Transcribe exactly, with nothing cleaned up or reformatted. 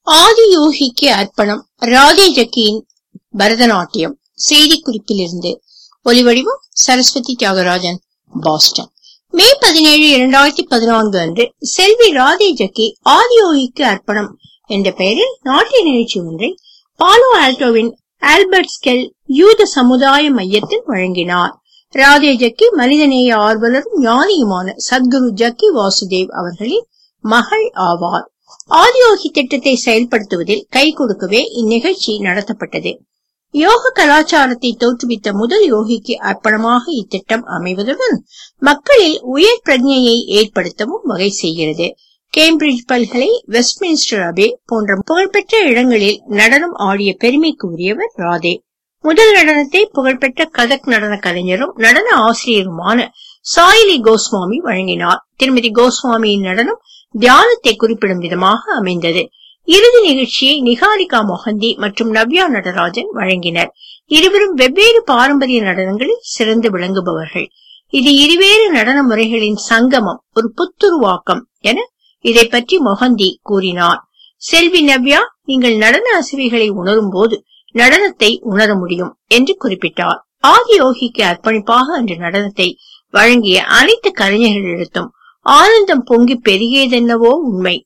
ஆதியோகிக்கு அர்ப்பணம். ராதே ஜக்கியின் பரதநாட்டியம். செய்தி குறிப்பிலிருந்து ஒலிவடிவம் சரஸ்வதி தியாகராஜன், பாஸ்டன். மே பதினேழு இரண்டாயிரத்தி பதினான்கு அன்று செல்வி ராதே ஜக்கி ஆதியோகிக்கு அர்ப்பணம் என்ற பெயரில் நாட்டிய நிகழ்ச்சி ஒன்றை பாலோ ஆல்டோவின் ஆல்பர்ட் ஸ்கெல் யூத சமுதாய மையத்தில் வழங்கினார். ராதே ஜக்கி மனிதநேய ஆர்வலரும் ஞானியுமான சத்குரு ஜக்கி வாசுதேவ் அவர்களின் மகள் ஆவார். ஆதியோகி திட்டத்தை செயல்படுத்துவதில் கை கொடுக்கவே இந்நிகழ்ச்சி நடத்தப்பட்டது. யோக கலாச்சாரத்தை தோற்றுவித்த முதல் யோகிக்கு அர்ப்பணமாக இத்திட்டம் அமைவதுடன் மக்களில் உயர் பிரஜையை ஏற்படுத்தவும் வகை செய்கிறது. கேம்பிரிட்ஜ் பல்கலை, வெஸ்ட்மின்ஸ்டர் அபே போன்ற புகழ்பெற்ற இடங்களில் நடனம் ஆடிய பெருமைக்கு உரியவர் ராதே. முதல் நடனத்தை புகழ்பெற்ற கதக் நடன கலைஞரும் நடன ஆசிரியருமான சாயிலி கோஸ்வாமி வழங்கினார். திருமதி கோஸ்வாமியின் நடனம் தியானத்தை குறிப்பிடும் விதமாக அமைந்தது. இறுதி நிகழ்ச்சியை நிகாரிகா மொஹந்தி மற்றும் நவ்யா நடராஜன் வழங்கினர். இருவரும் வெவ்வேறு பாரம்பரிய நடனங்களில் சிறந்து விளங்குபவர்கள். இது இருவேறு நடன முறைகளின் சங்கமம், ஒரு புத்துருவாக்கம் என இதை பற்றி மொஹந்தி கூறினார். செல்வி நவ்யா, நீங்கள் நடன அசைவுகளை உணரும் போது நடனத்தை உணர முடியும் என்று குறிப்பிட்டார். ஆதியோகிக்கு அர்ப்பணிப்பாக அன்று நடனத்தை வழங்கிய அனைத்து கலைஞர்களிடத்தும் ஆனந்தம் பொங்கி பெருகியதென்னவோ உண்மை.